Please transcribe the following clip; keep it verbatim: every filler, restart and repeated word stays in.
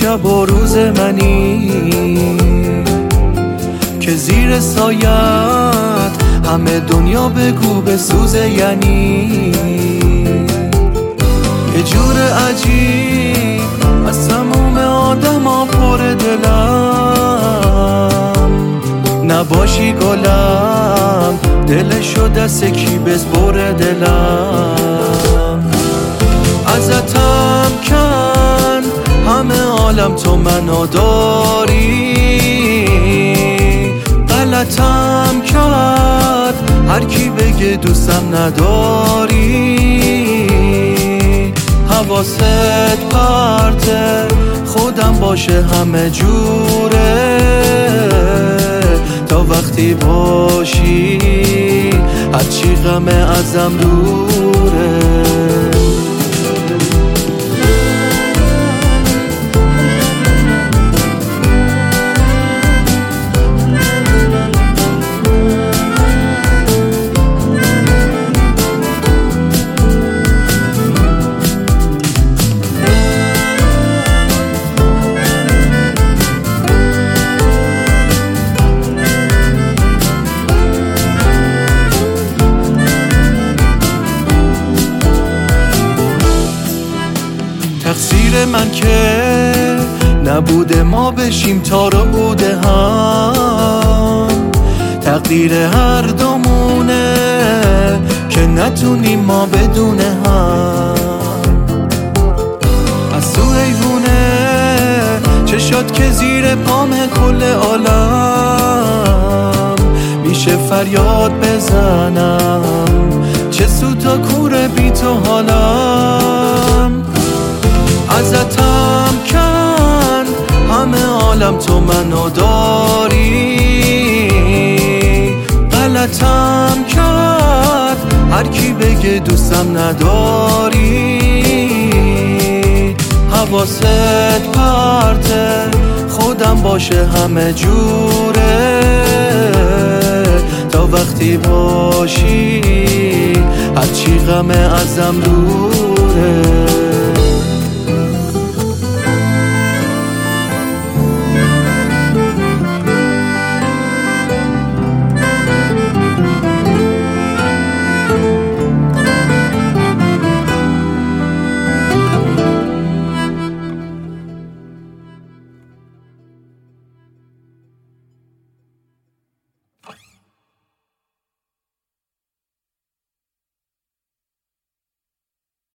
شب و روز منی که زیر سایت همه دنیا بگو بسوزه، یعنی یه جور عجیب از تموم آدم ها پر دلم، نباشی گلم دلشو دست کی بسپره دلم. ازتم کن همه عالم تو منو داری، غلطم کرد هر کی بگه دوستم نداری. حواست پرته خودم باشه همه جوره، تا وقتی باشی هرچی غم ازم دوره. تقصیر من که نبوده ما بشیم تار و بوده هم، تقدیر هر دومونه که نتونیم ما بدون هم. از تو حیوونه چشات که زیر پامه کل عالم، میشه فریاد بزنم چه سو تا کوره بی تو حالم. ازتم کن همه عالم تو منو داری، غلطم کرد هر کی بگه دوستم نداری. حواست پرته خودم باشه همه جوره، تا وقتی باشی هرچی غم ازم دوره.